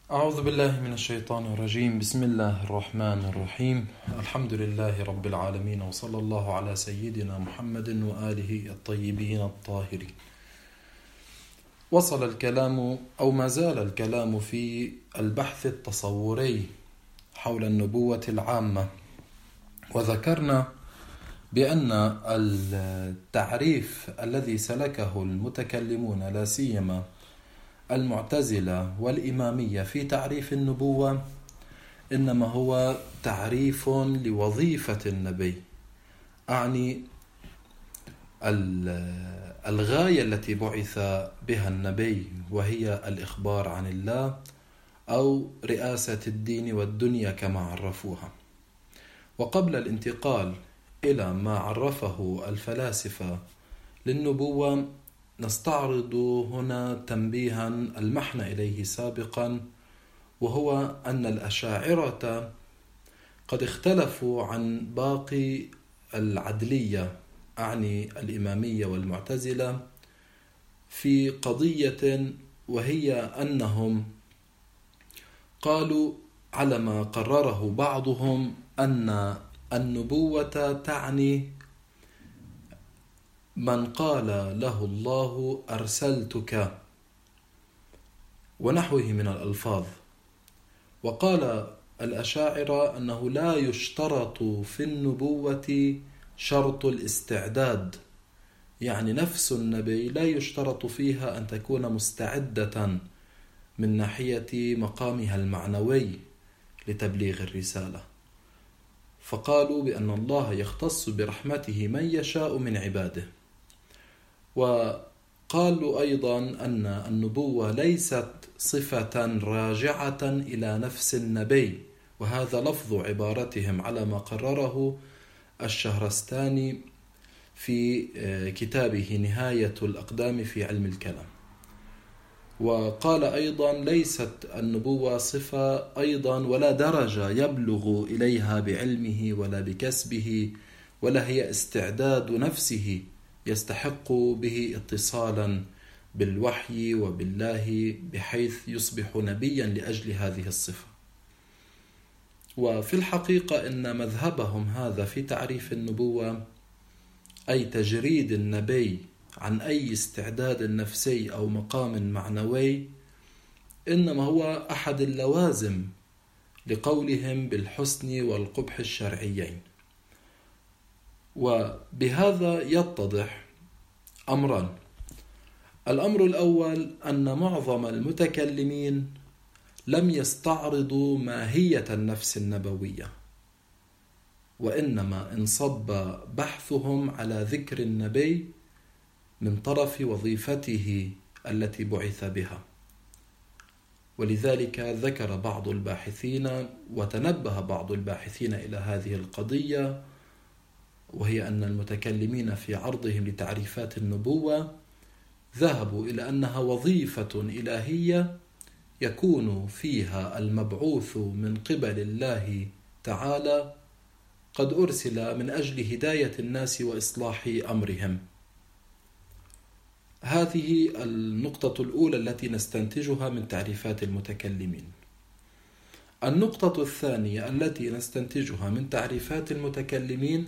أعوذ بالله من الشيطان الرجيم. بسم الله الرحمن الرحيم. الحمد لله رب العالمين، وصلى الله على سيدنا محمد وآله الطيبين الطاهرين. وصل الكلام أو ما زال الكلام في البحث التصوري حول النبوة العامة، وذكرنا بأن التعريف الذي سلكه المتكلمون لا سيما المعتزلة والإمامية في تعريف النبوة إنما هو تعريف لوظيفة النبي، أعني الغاية التي بعث بها النبي، وهي الإخبار عن الله أو رئاسة الدين والدنيا كما عرفوها. وقبل الانتقال إلى ما عرفه الفلاسفة للنبوة نستعرض هنا تنبيها المحنا إليه سابقا، وهو أن الأشاعرة قد اختلفوا عن باقي العدلية، أعني الإمامية والمعتزلة، في قضية، وهي أنهم قالوا على ما قرره بعضهم أن النبوة تعني من قال له الله أرسلتك ونحوه من الألفاظ. وقال الأشاعرة أنه لا يشترط في النبوة شرط الاستعداد، يعني نفس النبي لا يشترط فيها أن تكون مستعدة من ناحية مقامها المعنوي لتبليغ الرسالة، فقالوا بأن الله يختص برحمته من يشاء من عباده. وقالوا أيضا أن النبوة ليست صفة راجعة إلى نفس النبي، وهذا لفظ عبارتهم على ما قرره الشهرستاني في كتابه نهاية الأقدام في علم الكلام. وقال أيضا ليست النبوة صفة أيضا ولا درجة يبلغ إليها بعلمه ولا بكسبه، ولا هي استعداد نفسه يستحق به اتصالا بالوحي وبالله بحيث يصبح نبيا لأجل هذه الصفة. وفي الحقيقة إن مذهبهم هذا في تعريف النبوة، أي تجريد النبي عن أي استعداد نفسي أو مقام معنوي، إنما هو أحد اللوازم لقولهم بالحسن والقبح الشرعيين. وبهذا يتضح أمران. الأمر الأول أن معظم المتكلمين لم يستعرضوا ماهية النفس النبوية، وإنما انصب بحثهم على ذكر النبي من طرف وظيفته التي بعث بها. ولذلك ذكر بعض الباحثين وتنبه بعض الباحثين إلى هذه القضية، وهي أن المتكلمين في عرضهم لتعريفات النبوة ذهبوا إلى أنها وظيفة إلهية يكون فيها المبعوث من قبل الله تعالى قد أرسل من أجل هداية الناس وإصلاح أمرهم. هذه النقطة الأولى التي نستنتجها من تعريفات المتكلمين. النقطة الثانية التي نستنتجها من تعريفات المتكلمين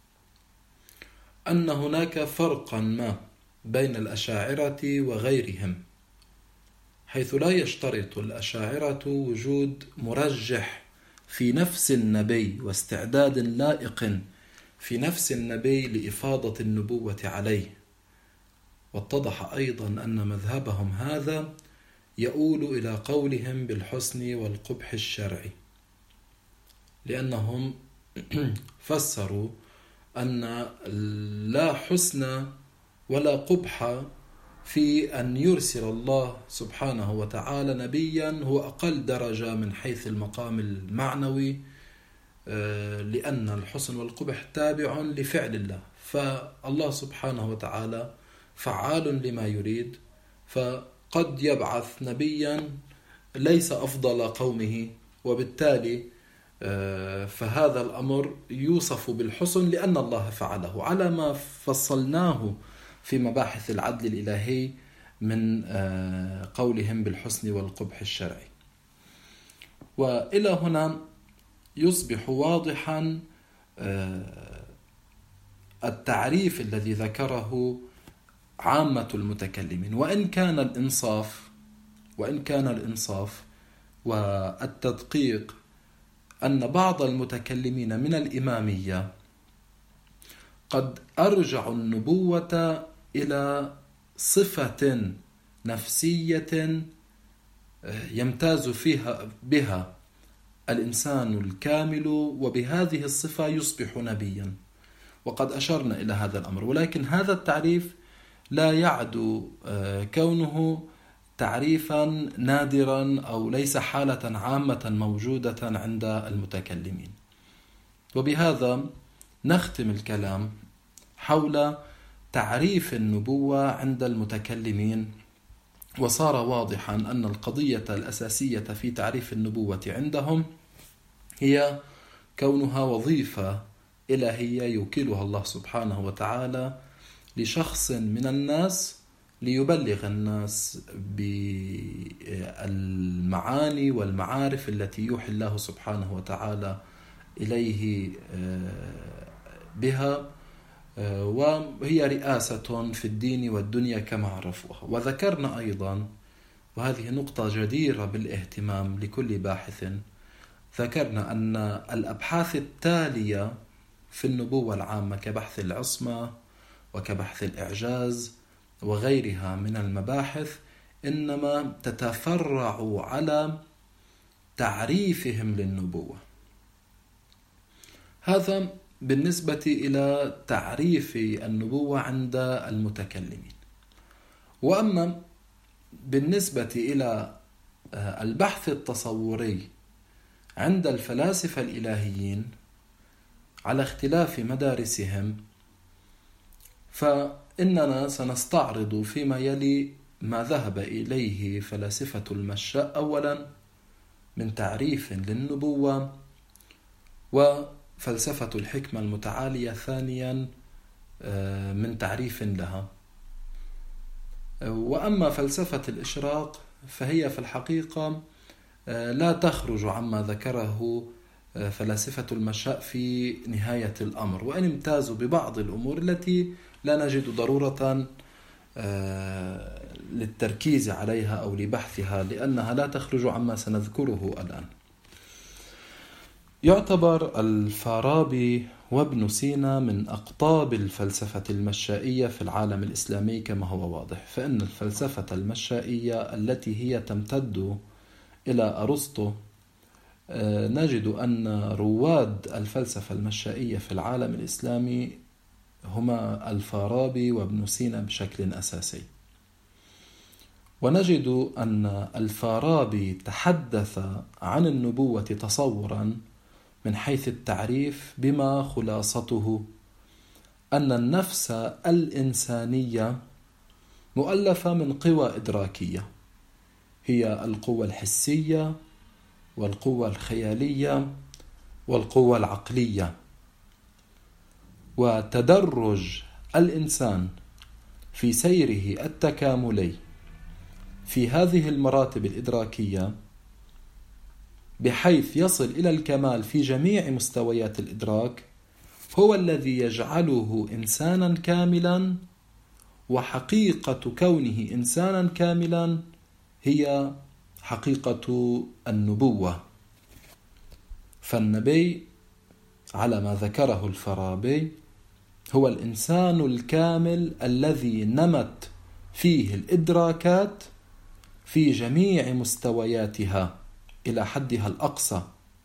أن هناك فرقا ما بين الأشاعرة وغيرهم، حيث لا يشترط الأشاعرة وجود مرجح في نفس النبي واستعداد لائق في نفس النبي لإفاضة النبوة عليه. واتضح أيضا أن مذهبهم هذا يؤول إلى قولهم بالحسن والقبح الشرعي، لأنهم فسروا أن لا حسن ولا قبح في أن يرسل الله سبحانه وتعالى نبيا هو أقل درجة من حيث المقام المعنوي، لأن الحسن والقبح تابع لفعل الله، فالله سبحانه وتعالى فعال لما يريد، فقد يبعث نبيا ليس أفضل قومه، وبالتالي فهذا الأمر يوصف بالحسن لأن الله فعله، على ما فصلناه في مباحث العدل الإلهي من قولهم بالحسن والقبح الشرعي. وإلى هنا يصبح واضحا التعريف الذي ذكره عامة المتكلمين، وإن كان الإنصاف والتدقيق أن بعض المتكلمين من الإمامية قد أرجعوا النبوة إلى صفة نفسية يمتاز بها الإنسان الكامل، وبهذه الصفة يصبح نبيا، وقد أشرنا إلى هذا الأمر. ولكن هذا التعريف لا يعد كونه تعريفا نادرا أو ليس حالة عامة موجودة عند المتكلمين. وبهذا نختم الكلام حول تعريف النبوة عند المتكلمين، وصار واضحا أن القضية الأساسية في تعريف النبوة عندهم هي كونها وظيفة إلهية يوكلها الله سبحانه وتعالى لشخص من الناس ليبلغ الناس بالمعاني والمعارف التي يوحي الله سبحانه وتعالى إليه بها، وهي رئاسة في الدين والدنيا كما عرفوها. وذكرنا أيضا، وهذه نقطة جديرة بالاهتمام لكل باحث، ذكرنا أن الأبحاث التالية في النبوة العامة كبحث العصمة وكبحث الإعجاز وغيرها من المباحث إنما تتفرع على تعريفهم للنبوة. هذا بالنسبة إلى تعريف النبوة عند المتكلمين. وأما بالنسبة إلى البحث التصوري عند الفلاسفة الإلهيين على اختلاف مدارسهم، فإننا سنستعرض فيما يلي ما ذهب إليه فلاسفة المشاء أولا من تعريف للنبوة، وفلسفة الحكمة المتعالية ثانيا من تعريف لها. وأما فلسفة الإشراق فهي في الحقيقة لا تخرج عما ذكره فلاسفة المشاء في نهاية الأمر، وإن امتازوا ببعض الأمور التي لا نجد ضرورة للتركيز عليها أو لبحثها، لأنها لا تخرج عما سنذكره الآن. يعتبر الفارابي وابن سينا من أقطاب الفلسفة المشائية في العالم الإسلامي كما هو واضح، فإن الفلسفة المشائية التي هي تمتد إلى أرسطو، نجد أن رواد الفلسفة المشائية في العالم الإسلامي هما الفارابي وابن سينا بشكل أساسي. ونجد أن الفارابي تحدث عن النبوة تصورا من حيث التعريف بما خلاصته أن النفس الإنسانية مؤلفة من قوى إدراكية، هي القوة الحسية والقوة الخيالية والقوة العقلية. وتدرج الإنسان في سيره التكاملي في هذه المراتب الإدراكية بحيث يصل إلى الكمال في جميع مستويات الإدراك هو الذي يجعله إنسانا كاملا، وحقيقة كونه إنسانا كاملا هي حقيقة النبوة. فالنبي على ما ذكره الفارابي هو الإنسان الكامل الذي نمت فيه الإدراكات في جميع مستوياتها إلى حدها الأقصى.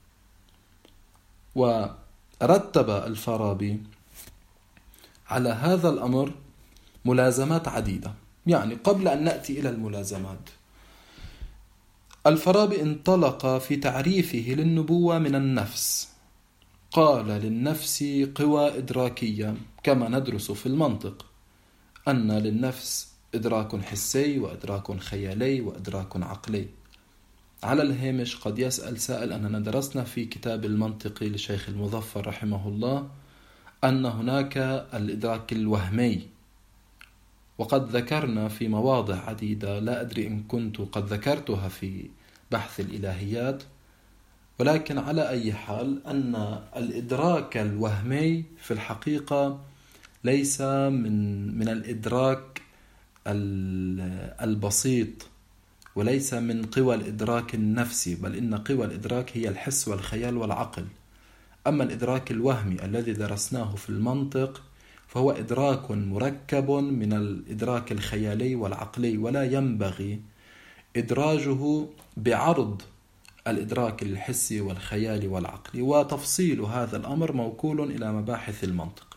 ورتب الفارابي على هذا الأمر ملازمات عديدة. يعني قبل أن نأتي إلى الملازمات، الفارابي انطلق في تعريفه للنبوة من النفس، قال للنفس قوى إدراكية كما ندرس في المنطق أن للنفس إدراك حسي وإدراك خيالي وإدراك عقلي. على الهامش قد يسأل سائل أننا درسنا في كتاب المنطق لشيخ المظفر رحمه الله أن هناك الإدراك الوهمي، وقد ذكرنا في مواضع عديدة، لا أدري إن كنت قد ذكرتها في بحث الإلهيات، ولكن على أي حال أن الإدراك الوهمي في الحقيقة ليس من الإدراك البسيط، وليس من قوى الإدراك النفسي، بل إن قوى الإدراك هي الحس والخيال والعقل. أما الإدراك الوهمي الذي درسناه في المنطق فهو إدراك مركب من الإدراك الخيالي والعقلي، ولا ينبغي إدراجه بعرض الإدراك الحسي والخيالي والعقلي، وتفصيل هذا الأمر موكول إلى مباحث المنطق.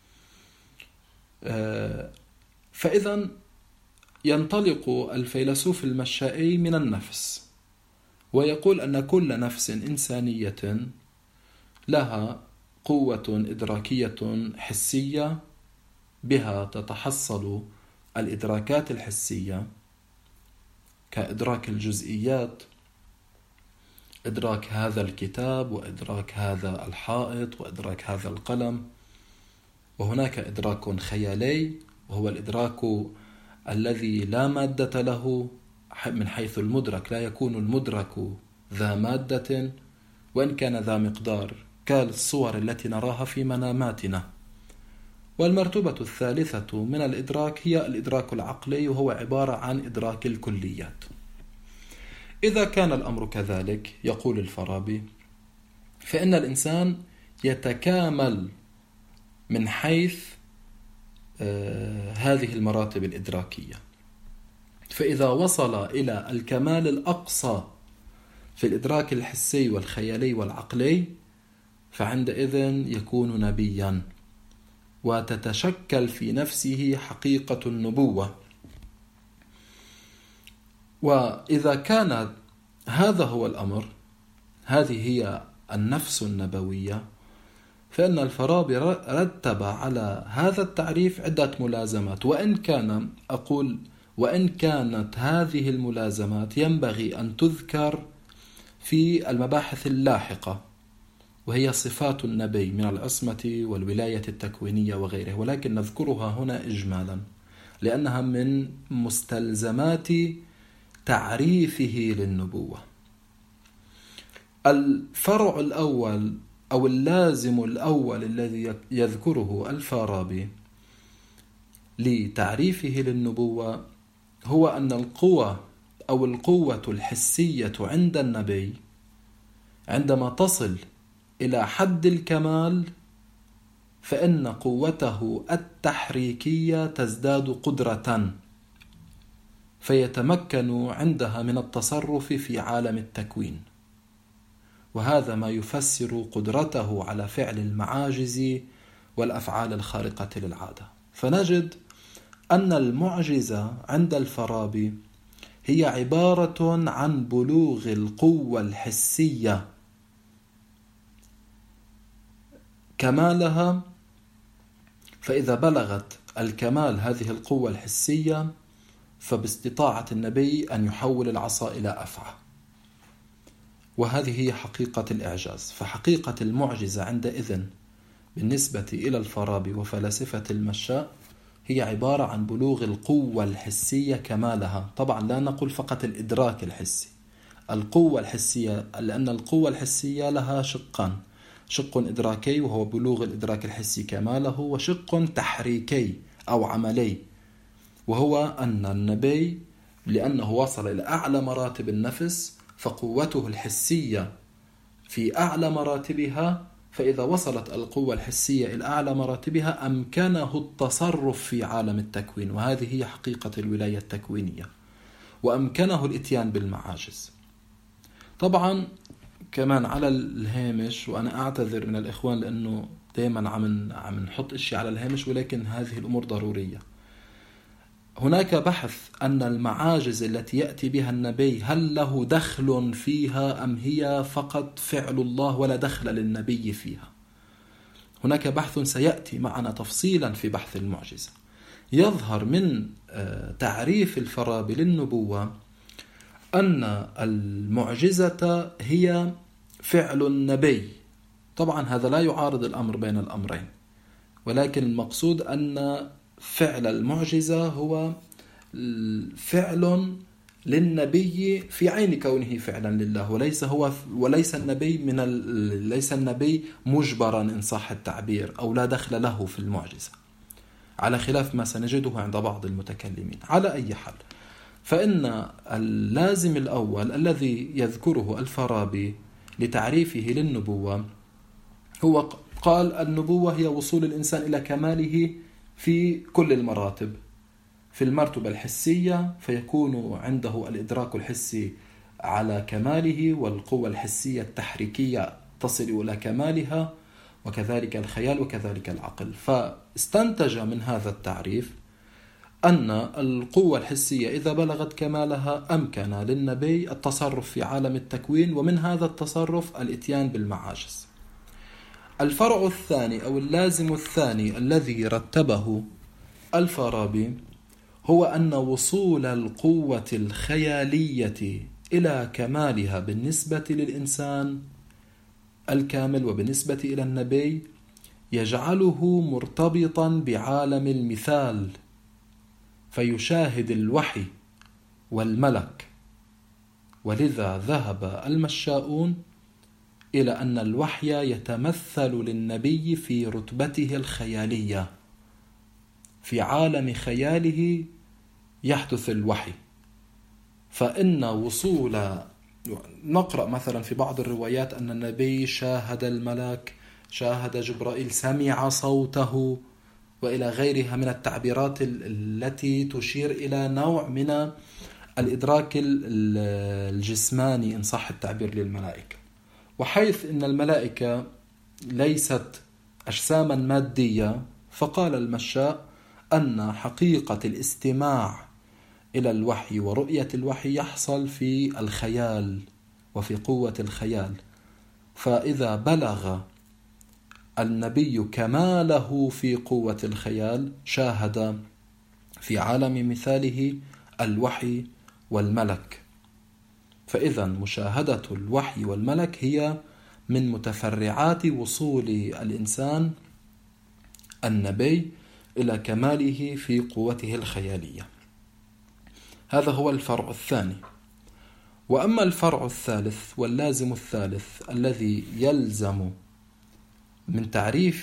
فإذا ينطلق الفيلسوف المشائي من النفس، ويقول أن كل نفس إنسانية لها قوة إدراكية حسية بها تتحصل الإدراكات الحسية كإدراك الجزئيات، إدراك هذا الكتاب وإدراك هذا الحائط وإدراك هذا القلم. وهناك إدراك خيالي وهو الإدراك الذي لا مادة له من حيث المدرك، لا يكون المدرك ذا مادة وإن كان ذا مقدار كالصور التي نراها في مناماتنا. والمرتبة الثالثة من الإدراك هي الإدراك العقلي، وهو عبارة عن إدراك الكليات. إذا كان الأمر كذلك، يقول الفارابي، فإن الإنسان يتكامل من حيث هذه المراتب الإدراكية. فإذا وصل إلى الكمال الأقصى في الإدراك الحسي والخيالي والعقلي فعندئذ يكون نبيا، وتتشكل في نفسه حقيقة النبوة. وإذا كان هذا هو الأمر، هذه هي النفس النبوية، فإن الفارابي رتب على هذا التعريف عدة ملازمات، وإن كانت هذه الملازمات ينبغي أن تذكر في المباحث اللاحقة، وهي صفات النبي من العصمة والولاية التكوينية وغيره، ولكن نذكرها هنا إجمالا لأنها من مستلزمات تعريفه للنبوة. الفرع الأول أو اللازم الأول الذي يذكره الفارابي لتعريفه للنبوة هو أن القوة الحسية عند النبي عندما تصل إلى حد الكمال فإن قوته التحريكية تزداد قدرة، فيتمكن عندها من التصرف في عالم التكوين، وهذا ما يفسر قدرته على فعل المعاجز والأفعال الخارقة للعادة. فنجد أن المعجزة عند الفارابي هي عبارة عن بلوغ القوة الحسية كمالها، فإذا بلغت الكمال هذه القوة الحسية فباستطاعة النبي أن يحول العصا إلى أفعى، وهذه هي حقيقة الإعجاز. فحقيقة المعجزة عندئذ بالنسبة إلى الفارابي وفلاسفة المشاء هي عبارة عن بلوغ القوة الحسية كمالها. طبعا لا نقول فقط الإدراك الحسي، القوة الحسية، لأن القوة الحسية لها شقان: شق إدراكي وهو بلوغ الإدراك الحسي كماله، وشق تحريكي أو عملي وهو أن النبي لأنه وصل إلى أعلى مراتب النفس فقوته الحسية في أعلى مراتبها، فإذا وصلت القوة الحسية إلى أعلى مراتبها أمكنه التصرف في عالم التكوين، وهذه هي حقيقة الولاية التكوينية، وأمكنه الإتيان بالمعاجز. طبعا كمان على الهامش، وأنا أعتذر من الإخوان لأنه دائما عم نحط إشي على الهامش، ولكن هذه الأمور ضرورية. هناك بحث أن المعاجز التي يأتي بها النبي هل له دخل فيها أم هي فقط فعل الله ولا دخل للنبي فيها. هناك بحث سيأتي معنا تفصيلا في بحث المعجزة. يظهر من تعريف الفارابي للنبوة أن المعجزة هي فعل النبي. طبعا هذا لا يعارض الأمر بين الأمرين، ولكن المقصود أن فعل المعجزة هو فعل للنبي في عين كونه فعلا لله، وليس النبي ليس النبي مجبرا إن صح التعبير أو لا دخل له في المعجزة، على خلاف ما سنجده عند بعض المتكلمين. على أي حال، فإن اللازم الأول الذي يذكره الفارابي لتعريفه للنبوة هو قال: النبوة هي وصول الإنسان إلى كماله في كل المراتب. في المرتبة الحسية فيكون عنده الإدراك الحسي على كماله، والقوة الحسية التحريكية تصل إلى كمالها، وكذلك الخيال وكذلك العقل. فاستنتج من هذا التعريف أن القوة الحسية إذا بلغت كمالها أمكن للنبي التصرف في عالم التكوين، ومن هذا التصرف الإتيان بالمعاجز. الفرع الثاني أو اللازم الثاني الذي رتبه الفارابي هو أن وصول القوة الخيالية إلى كمالها بالنسبة للإنسان الكامل وبالنسبة إلى النبي يجعله مرتبطا بعالم المثال، فيشاهد الوحي والملك. ولذا ذهب المشاؤون إلى أن الوحي يتمثل للنبي في رتبته الخيالية، في عالم خياله يحدث الوحي. فإن وصول، نقرأ مثلا في بعض الروايات أن النبي شاهد الملك، شاهد جبرائيل، سمع صوته، وإلى غيرها من التعبيرات التي تشير إلى نوع من الإدراك الجسماني إن صح التعبير للملائكة. وحيث إن الملائكة ليست أجساما مادية، فقال المشاء أن حقيقة الاستماع إلى الوحي ورؤية الوحي يحصل في الخيال وفي قوة الخيال. فإذا بلغ النبي كماله في قوة الخيال شاهد في عالم مثاله الوحي والملك. فإذا مشاهدة الوحي والملك هي من متفرعات وصول الإنسان النبي إلى كماله في قوته الخيالية. هذا هو الفرع الثاني. وأما الفرع الثالث واللازم الثالث الذي يلزم من تعريف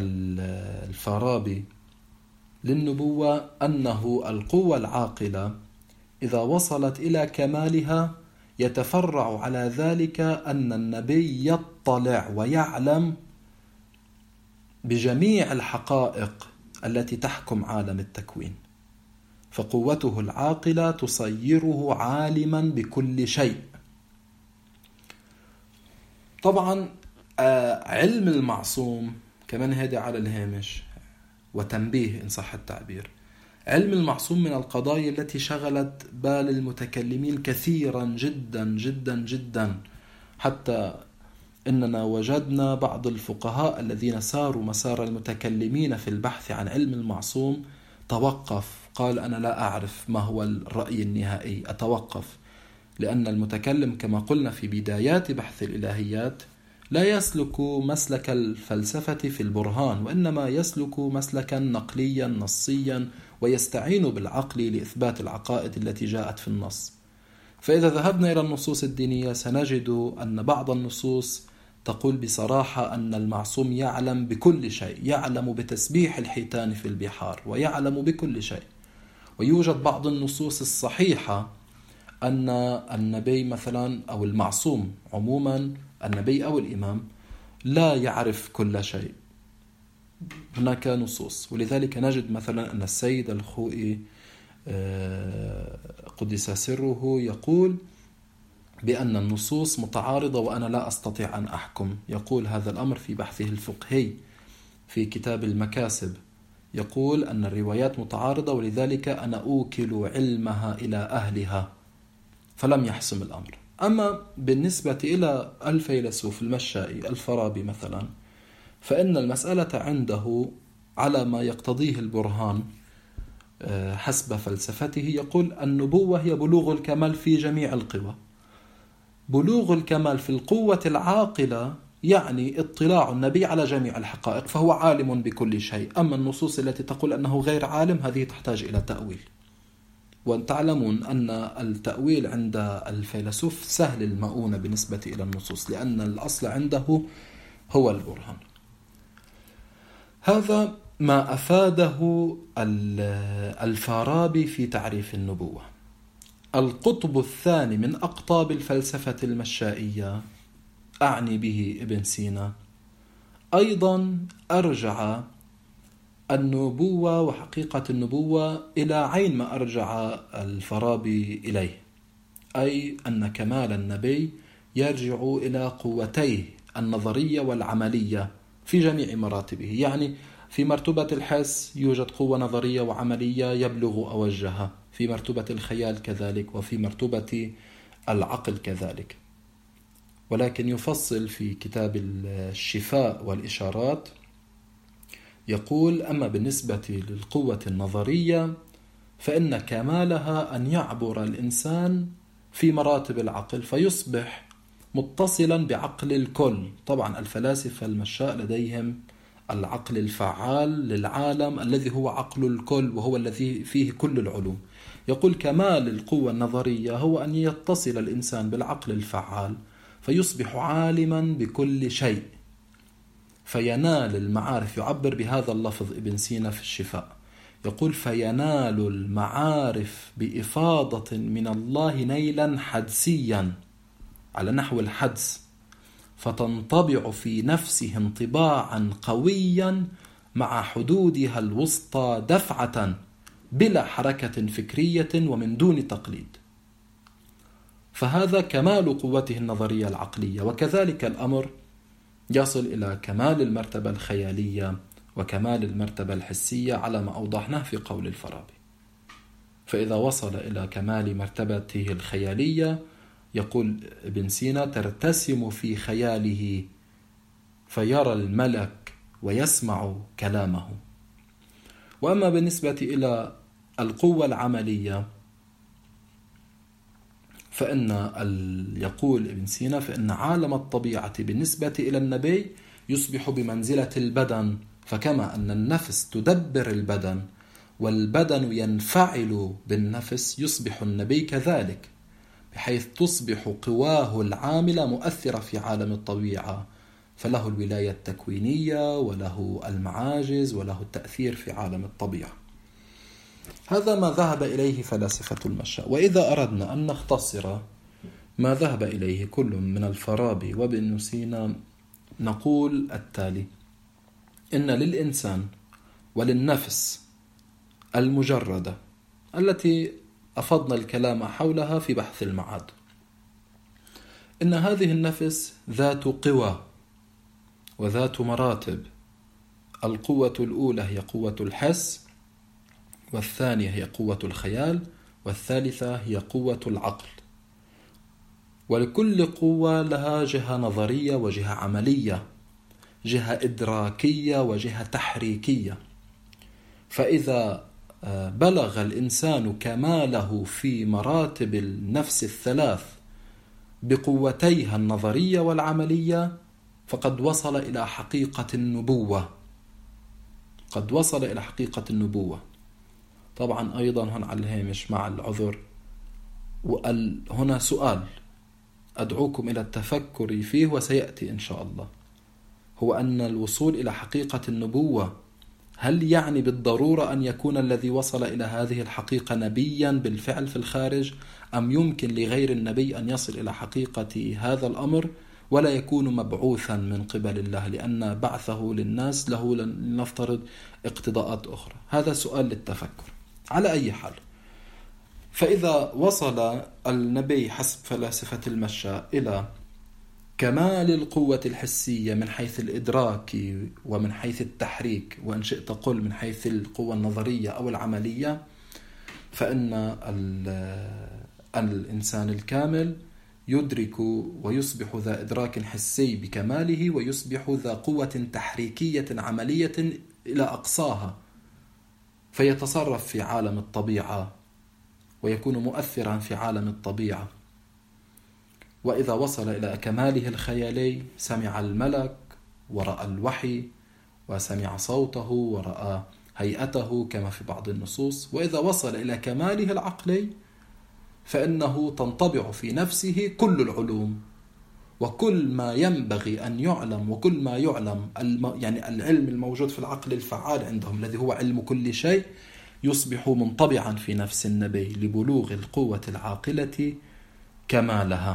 الفارابي للنبوة أنه القوة العاقلة إذا وصلت إلى كمالها يتفرع على ذلك أن النبي يطلع ويعلم بجميع الحقائق التي تحكم عالم التكوين، فقوته العاقلة تصيره عالما بكل شيء. طبعا علم المعصوم كمان هذا على الهامش وتنبيه إن صح التعبير. علم المعصوم من القضايا التي شغلت بال المتكلمين كثيرا جدا جدا جدا، حتى إننا وجدنا بعض الفقهاء الذين ساروا مسار المتكلمين في البحث عن علم المعصوم توقف، قال: أنا لا أعرف ما هو الرأي النهائي، أتوقف. لأن المتكلم كما قلنا في بدايات بحث الإلهيات لا يسلك مسلك الفلسفة في البرهان، وإنما يسلك مسلكا نقليا نصيا ويستعين بالعقل لإثبات العقائد التي جاءت في النص. فإذا ذهبنا إلى النصوص الدينية سنجد أن بعض النصوص تقول بصراحة أن المعصوم يعلم بكل شيء، يعلم بتسبيح الحيتان في البحار ويعلم بكل شيء. ويوجد بعض النصوص الصحيحة أن النبي مثلا أو المعصوم عموما، النبي أو الإمام، لا يعرف كل شيء. هناك نصوص، ولذلك نجد مثلا أن السيد الخوئي قدس سره يقول بأن النصوص متعارضة وأنا لا أستطيع أن أحكم. يقول هذا الأمر في بحثه الفقهي في كتاب المكاسب، يقول أن الروايات متعارضة ولذلك أنا أوكل علمها إلى أهلها، فلم يحسم الأمر. أما بالنسبة إلى الفيلسوف المشائي الفارابي مثلا، فإن المسألة عنده على ما يقتضيه البرهان حسب فلسفته. يقول النبوة هي بلوغ الكمال في جميع القوى. بلوغ الكمال في القوة العاقلة يعني اطلاع النبي على جميع الحقائق، فهو عالم بكل شيء. أما النصوص التي تقول أنه غير عالم هذه تحتاج إلى تأويل، وتعلمون أن التأويل عند الفيلسوف سهل المؤونة بالنسبة إلى النصوص، لأن الأصل عنده هو البرهان. هذا ما أفاده الفارابي في تعريف النبوة. القطب الثاني من أقطاب الفلسفة المشائية، أعني به ابن سينا، أيضا أرجع النبوة وحقيقة النبوة إلى عين ما أرجع الفارابي إليه، أي أن كمال النبي يرجع إلى قوتيه النظرية والعملية في جميع مراتبه. يعني في مرتبة الحس يوجد قوة نظرية وعملية يبلغ أوجها، في مرتبة الخيال كذلك، وفي مرتبة العقل كذلك. ولكن يفصل في كتاب الشفاء والإشارات، يقول: أما بالنسبة للقوة النظرية فإن كمالها أن يعبر الإنسان في مراتب العقل فيصبح متصلا بعقل الكل. طبعا الفلاسفة المشاء لديهم العقل الفعال للعالم الذي هو عقل الكل، وهو الذي فيه كل العلوم. يقول كمال القوة النظرية هو أن يتصل الإنسان بالعقل الفعال فيصبح عالما بكل شيء، فينال المعارف. يعبر بهذا اللفظ ابن سينا في الشفاء، يقول: فينال المعارف بإفاضة من الله نيلا حدسيا على نحو الحدس، فتنطبع في نفسه انطباعا قويا مع حدودها الوسطى دفعة بلا حركة فكرية ومن دون تقليد. فهذا كمال قوته النظرية العقلية. وكذلك الأمر يصل إلى كمال المرتبة الخيالية وكمال المرتبة الحسية على ما أوضحناه في قول الفارابي. فإذا وصل إلى كمال مرتبته الخيالية، يقول ابن سينا: ترتسم في خياله فيرى الملك ويسمع كلامه. وأما بالنسبة إلى القوة العملية فإن يقول ابن سينا: فإن عالم الطبيعة بالنسبة إلى النبي يصبح بمنزلة البدن، فكما أن النفس تدبر البدن والبدن ينفعل بالنفس، يصبح النبي كذلك، بحيث تصبح قواه العاملة مؤثرة في عالم الطبيعة، فله الولاية التكوينية وله المعاجز وله التأثير في عالم الطبيعة. هذا ما ذهب إليه فلاسفة المشاء. وإذا أردنا أن نختصر ما ذهب إليه كل من الفارابي وابن سينا، نقول التالي: إن للإنسان وللنفس المجردة التي أفضنا الكلام حولها في بحث المعاد، إن هذه النفس ذات قوى وذات مراتب. القوة الأولى هي قوة الحس، والثانية هي قوة الخيال، والثالثة هي قوة العقل. ولكل قوة لها جهة نظرية وجهة عملية، جهة إدراكية وجهة تحريكية. فإذا بلغ الإنسان كماله في مراتب النفس الثلاث بقوتيها النظرية والعملية فقد وصل إلى حقيقة النبوة، قد وصل إلى حقيقة النبوة. طبعا أيضا هنا على الهامش مع العذر، هنا سؤال أدعوكم إلى التفكر فيه وسيأتي إن شاء الله، هو أن الوصول إلى حقيقة النبوة هل يعني بالضرورة أن يكون الذي وصل إلى هذه الحقيقة نبيا بالفعل في الخارج، أم يمكن لغير النبي أن يصل إلى حقيقة هذا الأمر ولا يكون مبعوثا من قبل الله، لأن بعثه للناس له لنفترض اقتضاءات أخرى؟ هذا سؤال للتفكر. على أي حال، فإذا وصل النبي حسب فلاسفة المشاء إلى كمال القوة الحسية من حيث الإدراك ومن حيث التحريك، وإن شئت قل من حيث القوة النظرية أو العملية، فإن الإنسان الكامل يدرك ويصبح ذا إدراك حسي بكماله، ويصبح ذا قوة تحريكية عملية إلى أقصاها، فيتصرف في عالم الطبيعة ويكون مؤثرا في عالم الطبيعة. وإذا وصل إلى كماله الخيالي سمع الملك ورأى الوحي وسمع صوته ورأى هيئته كما في بعض النصوص، وإذا وصل إلى كماله العقلي فإنه تنطبع في نفسه كل العلوم وكل ما ينبغي أن يعلم، وكل ما يعلم يعني العلم الموجود في العقل الفعال عندهم الذي هو علم كل شيء يصبح منطبعا في نفس النبي لبلوغ القوة العاقلة كمالها.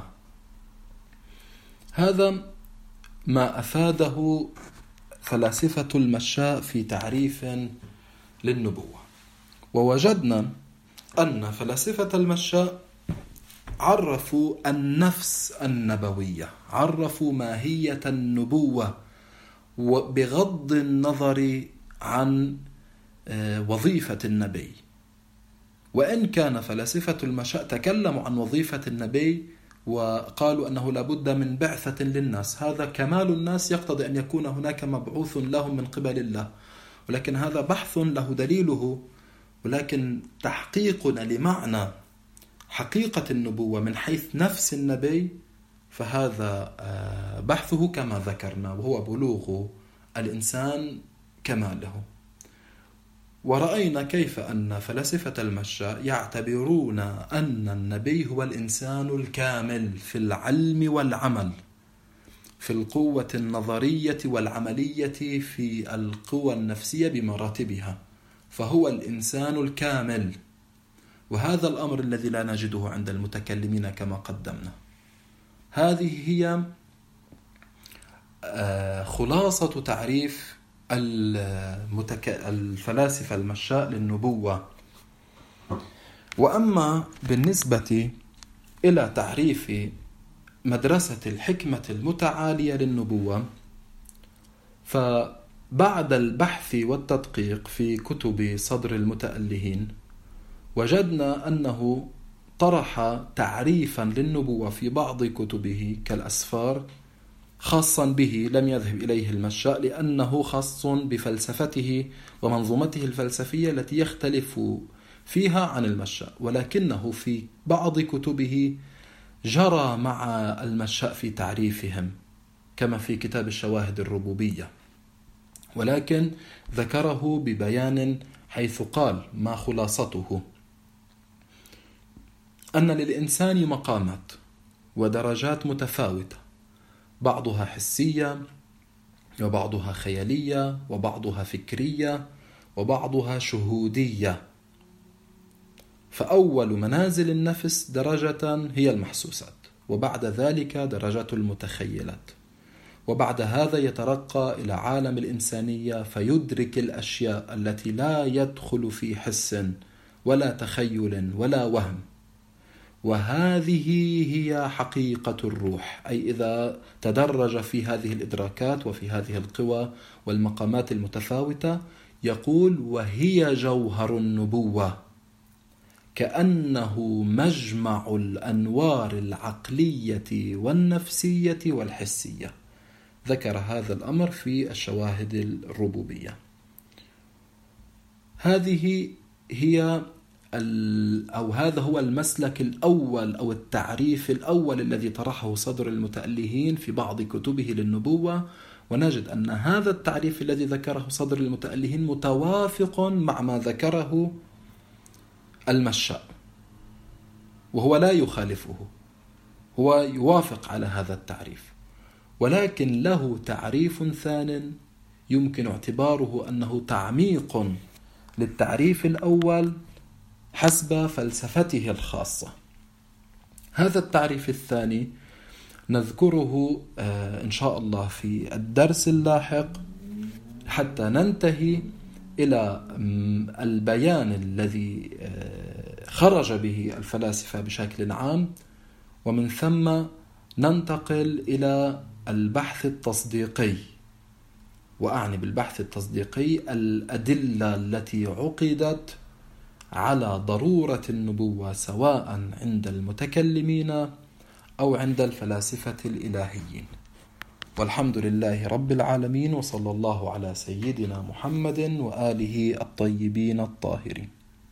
هذا ما أفاده فلاسفة المشاء في تعريف للنبوة. ووجدنا أن فلاسفة المشاء عرفوا النفس النبوية، عرفوا ماهية النبوة بغض النظر عن وظيفة النبي. وإن كان فلاسفة المشاء تكلموا عن وظيفة النبي وقالوا أنه لابد من بعثة للناس، هذا كمال الناس يقتضي أن يكون هناك مبعوث لهم من قبل الله، ولكن هذا بحث له دليله. ولكن تحقيقنا لمعنى حقيقة النبوة من حيث نفس النبي فهذا بحثه كما ذكرنا، وهو بلوغ الإنسان كماله. ورأينا كيف أن فلاسفة المشاء يعتبرون أن النبي هو الإنسان الكامل في العلم والعمل، في القوة النظرية والعملية، في القوة النفسية بمراتبها، فهو الإنسان الكامل. وهذا الأمر الذي لا نجده عند المتكلمين كما قدمنا. هذه هي خلاصة تعريف الفلاسفة المشاء للنبوة. وأما بالنسبة إلى تعريف مدرسة الحكمة المتعالية للنبوة، فبعد البحث والتدقيق في كتب صدر المتألهين وجدنا أنه طرح تعريفا للنبوة في بعض كتبه كالأسفار خاصا به لم يذهب إليه المشاء لأنه خاص بفلسفته ومنظومته الفلسفية التي يختلف فيها عن المشاء، ولكنه في بعض كتبه جرى مع المشاء في تعريفهم كما في كتاب الشواهد الربوبية، ولكن ذكره ببيان حيث قال ما خلاصته: أن للإنسان مقامات ودرجات متفاوتة، بعضها حسية وبعضها خيالية وبعضها فكرية وبعضها شهودية. فأول منازل النفس درجة هي المحسوسات، وبعد ذلك درجات المتخيلات، وبعد هذا يترقى إلى عالم الإنسانية فيدرك الأشياء التي لا يدخل في حس ولا تخيل ولا وهم. وهذه هي حقيقة الروح، أي إذا تدرج في هذه الإدراكات وفي هذه القوى والمقامات المتفاوتة يقول: وهي جوهر النبوة، كأنه مجمع الأنوار العقلية والنفسية والحسية. ذكر هذا الأمر في الشواهد الربوبية. هذه هي أو هذا هو المسلك الأول أو التعريف الأول الذي طرحه صدر المتألهين في بعض كتبه للنبوة، ونجد أن هذا التعريف الذي ذكره صدر المتألهين متوافق مع ما ذكره المشاء، وهو لا يخالفه، هو يوافق على هذا التعريف، ولكن له تعريف ثان يمكن اعتباره أنه تعميق للتعريف الأول حسب فلسفته الخاصة. هذا التعريف الثاني نذكره إن شاء الله في الدرس اللاحق حتى ننتهي إلى البيان الذي خرج به الفلاسفة بشكل عام، ومن ثم ننتقل إلى البحث التصديقي. وأعني بالبحث التصديقي الأدلة التي عقدت على ضرورة النبوة سواء عند المتكلمين أو عند الفلاسفة الإلهيين. والحمد لله رب العالمين، وصلى الله على سيدنا محمد وآله الطيبين الطاهرين.